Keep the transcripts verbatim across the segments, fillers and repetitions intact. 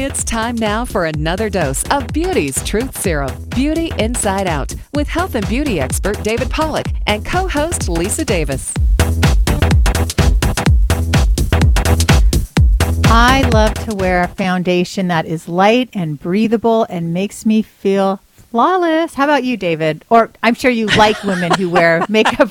It's time now for another dose of Beauty's Truth Serum, Beauty Inside Out, with health and beauty expert David Pollack and co-host Lisa Davis. I love to wear a foundation that is light and breathable and makes me feel flawless. How about you, David? Or I'm sure you like women who wear makeup.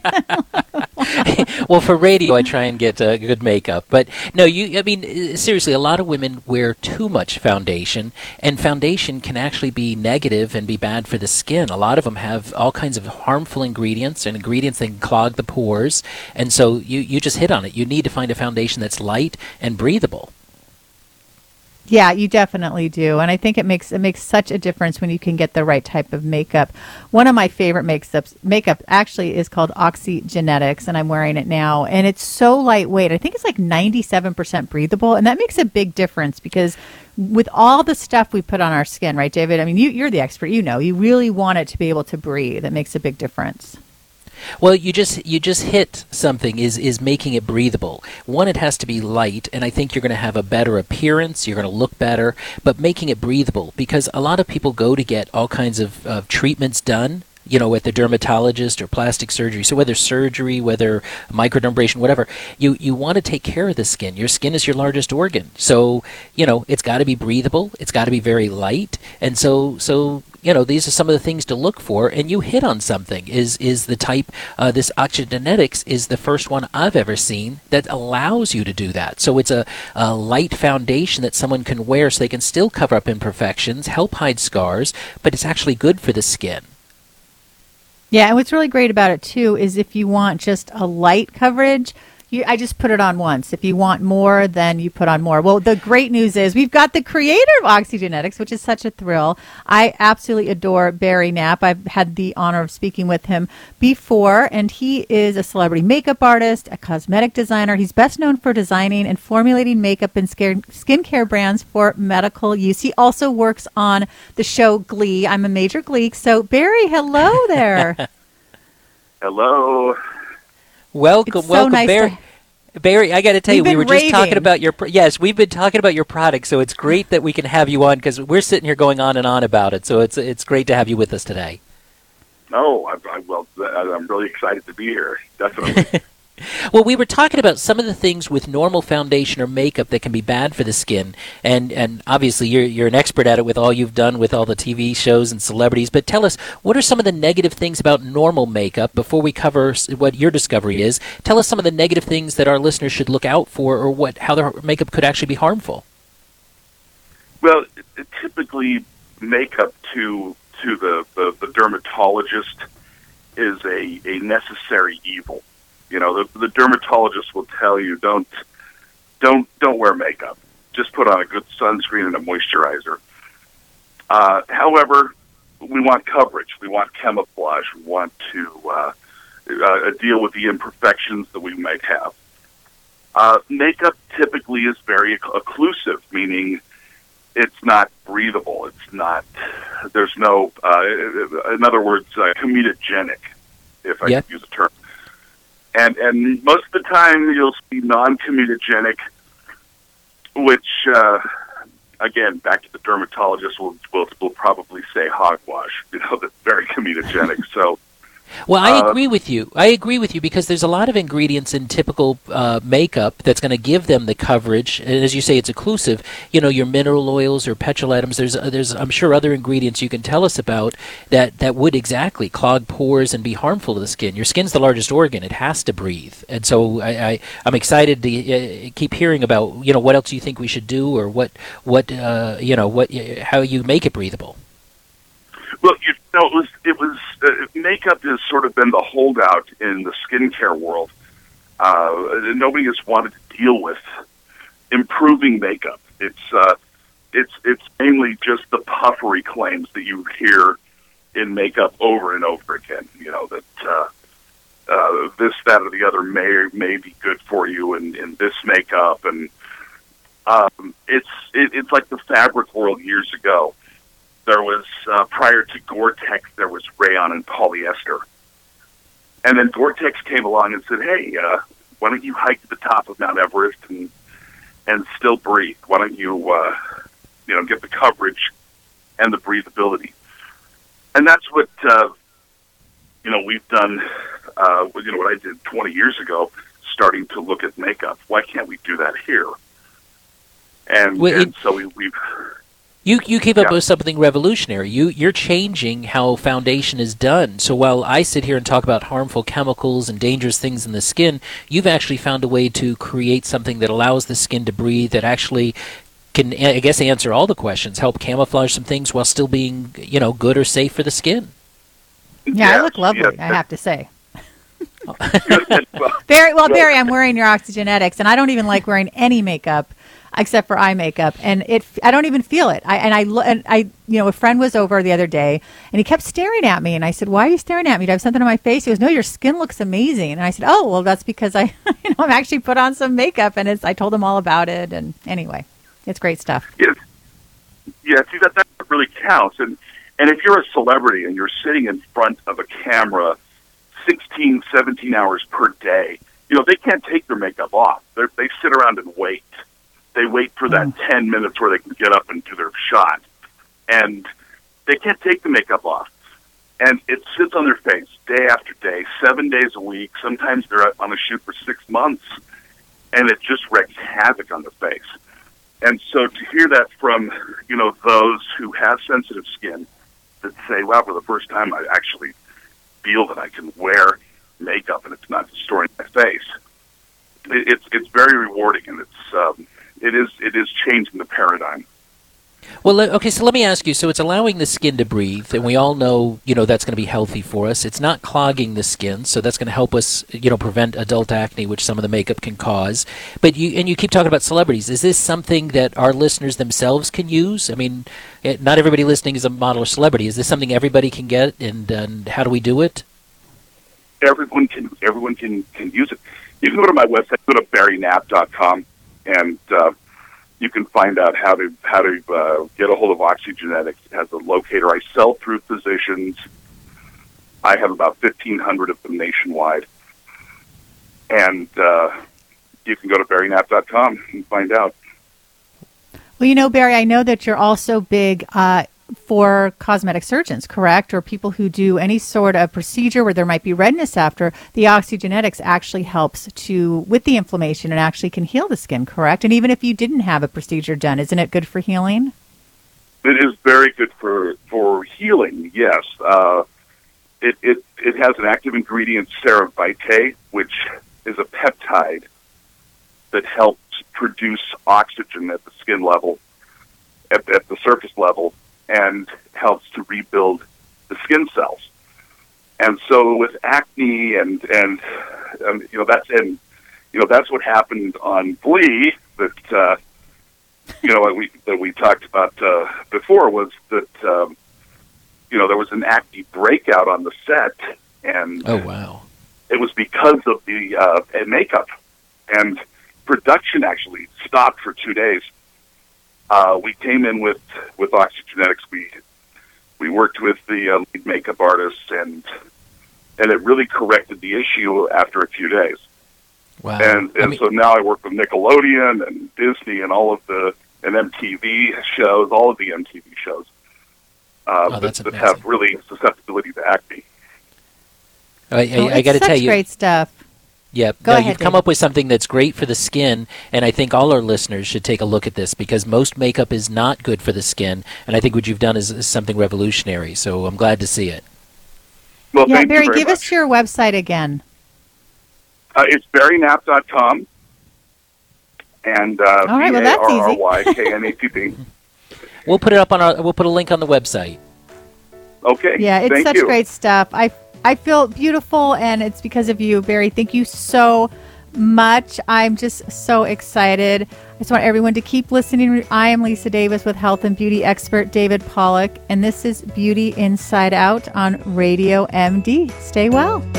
Well, for radio, I try and get uh, good makeup. But no, you. I mean, seriously, a lot of women wear too much foundation, and foundation can actually be negative and be bad for the skin. A lot of them have all kinds of harmful ingredients and ingredients that can clog the pores. And so you, you just hit on it. You need to find a foundation that's light and breathable. Yeah, you definitely do. And I think it makes it makes such a difference when you can get the right type of makeup. One of my favorite makeups, makeup actually is called Oxygenetics, and I'm wearing it now. And it's so lightweight. I think it's like ninety-seven percent breathable. And that makes a big difference because with all the stuff we put on our skin, right, David? I mean, you, you're the expert. You know, you really want it to be able to breathe. It makes a big difference. Well, you just you just hit something is is making it breathable. One, it has to be light, and I think you're going to have a better appearance. You're going to look better, but making it breathable, because a lot of people go to get all kinds of, of treatments done, you know, with the dermatologist or plastic surgery. So whether surgery, whether microdermabrasion, whatever, you, you want to take care of the skin. Your skin is your largest organ. So, you know, it's got to be breathable. It's got to be very light. And so, so you know, these are some of the things to look for. And you hit on something, is is the type, uh, this Oxygenetics is the first one I've ever seen that allows you to do that. So it's a, a light foundation that someone can wear so they can still cover up imperfections, help hide scars, but it's actually good for the skin. Yeah, and what's really great about it, too, is if you want just a light coverage, you, I just put it on once. If you want more, then you put on more. Well, the great news is we've got the creator of Oxygenetics, which is such a thrill. I absolutely adore Barry Knapp. I've had the honor of speaking with him before, and he is a celebrity makeup artist, a cosmetic designer. He's best known for designing and formulating makeup and skincare brands for medical use. He also works on the show Glee. I'm a major Gleek. So, Barry, hello there. Hello. Welcome, It's so welcome, nice Barry. to- Barry, I got to tell you, We've we were been just talking raving. about your pr- yes, we've been talking about your product, so it's great that we can have you on because we're sitting here going on and on about it. So it's it's great to have you with us today. Oh, I, I, well, I'm really excited to be here. Definitely. Well, we were talking about some of the things with normal foundation or makeup that can be bad for the skin, and and obviously you're you're an expert at it with all you've done with all the T V shows and celebrities. But tell us, what are some of the negative things about normal makeup before we cover s- what your discovery is? Tell us some of the negative things that our listeners should look out for, or what how their makeup could actually be harmful. Well, typically, makeup to to the, the, the dermatologist is a, a necessary evil. You know, the, the dermatologist will tell you don't don't don't wear makeup. Just put on a good sunscreen and a moisturizer. Uh, however, we want coverage. We want camouflage. We want to uh, uh, deal with the imperfections that we might have. Uh, makeup typically is very occlusive, meaning it's not breathable. It's not. There's no. Uh, in other words, uh, comedogenic, if I Yep. could use a term. And and most of the time you'll see non-comedogenic, which uh, again, back to the dermatologist, will will will probably say hogwash. You know, that's very comedogenic. So. Well, I Uh, agree with you. I agree with you because there's a lot of ingredients in typical uh, makeup that's going to give them the coverage. And as you say, it's occlusive. You know, your mineral oils or petrolatum. There's, uh, there's, I'm sure, other ingredients you can tell us about that, that would exactly clog pores and be harmful to the skin. Your skin's the largest organ; it has to breathe. And so, I, I I'm excited to uh, keep hearing about. You know, what else you think we should do, or what, what, uh, you know, what, how you make it breathable. Well, you know, it was it was uh, makeup has sort of been the holdout in the skincare world. Uh, nobody has wanted to deal with improving makeup. It's uh, it's it's mainly just the puffery claims that you hear in makeup over and over again. You know that uh, uh, this, that, or the other may may be good for you in, in this makeup, and um, it's it, it's like the fabric world years ago. There was, uh, prior to Gore-Tex, there was rayon and polyester. And then Gore-Tex came along and said, hey, uh, why don't you hike to the top of Mount Everest and and still breathe? Why don't you uh, you know, get the coverage and the breathability. And that's what, uh, you know, we've done, uh, you know, what I did twenty years ago, starting to look at makeup. Why can't we do that here? And, well, and it, so we, we've... You you came up yeah. with something revolutionary. You, you're changing how foundation is done. So while I sit here and talk about harmful chemicals and dangerous things in the skin, you've actually found a way to create something that allows the skin to breathe, that actually can, I guess, answer all the questions, help camouflage some things while still being, you know, good or safe for the skin. Yeah, Yeah, I look lovely, yeah. I have to say. Barry, well, Barry, I'm wearing your Oxygenetics, and I don't even like wearing any makeup except for eye makeup, and it I don't even feel it. I and I lo- and I you know a friend was over the other day, and he kept staring at me, and I said, "Why are you staring at me? Do I have something on my face?" He goes, "No, your skin looks amazing." And I said, "Oh, well, that's because I you know I'm actually put on some makeup," and it's I told him all about it, and anyway, it's great stuff. Yes. Yeah, see, that, that really counts. And, and if you're a celebrity and you're sitting in front of a camera sixteen, seventeen hours per day, you know, they can't take their makeup off. They're, they sit around and wait. They wait for that Mm. ten minutes where they can get up and do their shot. And they can't take the makeup off. And it sits on their face day after day, seven days a week. Sometimes they're on a shoot for six months. And it just wreaks havoc on the face. And so to hear that from, you know, those who have sensitive skin that say, wow, for the first time I actually feel that I can wear makeup and it's not destroying my face, it, it's it's very rewarding, and it's um, it is it is changing the paradigm. Well, le- okay, so let me ask you. So it's allowing the skin to breathe, and we all know, you know, that's going to be healthy for us. It's not clogging the skin, so that's going to help us, you know, prevent adult acne, which some of the makeup can cause. But you and you keep talking about celebrities. Is this something that our listeners themselves can use? I mean, it, not everybody listening is a model or celebrity. Is this something everybody can get, and, and how do we do it? Everyone can everyone can, can use it. You can go to my website, go to barry knapp dot com, and uh, you can find out how to how to uh, get a hold of Oxygenetics. It has a locator. I sell through physicians. I have about fifteen hundred of them nationwide. And uh, you can go to barry knapp dot com and find out. Well, you know, Barry, I know that you're also big uh, for cosmetic surgeons, correct? Or people who do any sort of procedure where there might be redness after. The Oxygenetics actually helps to with the inflammation and actually can heal the skin, correct? And even if you didn't have a procedure done, isn't it good for healing? It is very good for for healing. Yes, uh, it it it has an active ingredient, ceravite, which is a peptide that helps produce oxygen at the skin level, at, at the surface level, and helps to rebuild the skin cells. And so with acne and and um, you know that's and you know that's what happened on Glee that uh, you know we that we talked about uh, before was that um, you know there was an acne breakout on the set, and Oh, wow. it was because of the uh, makeup, and production actually stopped for two days. Uh, we came in with, with Oxygenetics. We we worked with the uh, lead makeup artists, and and it really corrected the issue after a few days. Wow. And and I mean, so now I work with Nickelodeon and Disney and all of the and M T V shows, all of the M T V shows uh, Oh, that, that's that amazing. have really susceptibility to acne. I, I, Oh, I it's got to such tell you. great stuff. Yeah, Go no, ahead, you've come David. up with something that's great for the skin, and I think all our listeners should take a look at this because most makeup is not good for the skin, and I think what you've done is, is something revolutionary. So I'm glad to see it. Well, Yeah, thank Barry, you very give much. us your website again. Uh, it's barry knapp dot com, and uh, All right, well, B A that's R R easy. Y K N A P P. We'll put it up on our. We'll put a link on the website. Okay. Yeah, it's thank such you. great stuff. I I feel beautiful, and it's because of you, Barry. Thank you so much. I'm just so excited. I just want everyone to keep listening. I am Lisa Davis with health and beauty expert David Pollock, and this is Beauty Inside Out on Radio M D. Stay well.